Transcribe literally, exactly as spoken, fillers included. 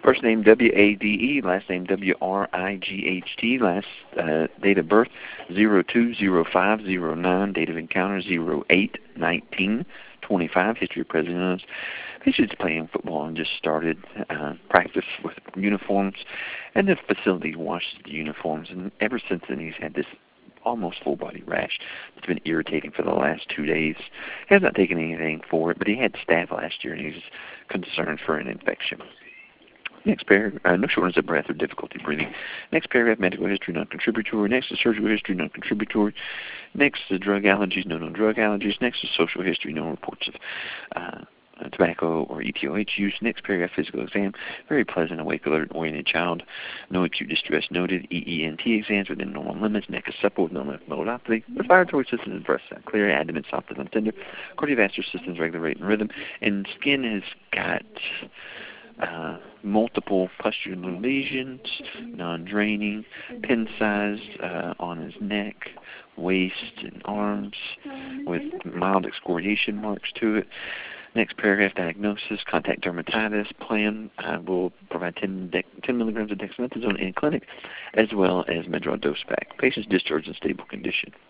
First name W A D E, last name W R I G H T, last uh, date of birth zero two zero five zero nine, date of encounter zero eight nineteen twenty-five, history of President. Patient's playing football and just started uh, practice with uniforms, and the facility washes the uniforms, and ever since then he's had this almost full-body rash that's been irritating for the last two days. He has not taken anything for it, but he had staph last year, and he's concerned for an infection. Next paragraph, uh, no shortness of breath or difficulty breathing. Next paragraph, medical history, non-contributory. Next is surgical history, non-contributory. Next is drug allergies, no known drug allergies. Next is social history, no reports of uh, uh, tobacco or E T O H use. Next paragraph, physical exam, very pleasant, awake, alert, oriented child. No acute distress noted. E E N T exams within normal limits. Neck is supple with no lymphadenopathy. Respiratory system and breast sound clear. Abdomen soft and tender. Cardiovascular system is regular rate and rhythm. And skin has got Uh, multiple pustular lesions, non-draining, pin-sized uh, on his neck, waist, and arms, with mild excoriation marks to it. Next paragraph, diagnosis, contact dermatitis. Plan uh, will provide ten, dec- ten milligrams of dexamethasone in clinic, as well as Medrol dose pack. Patient's discharged in stable condition.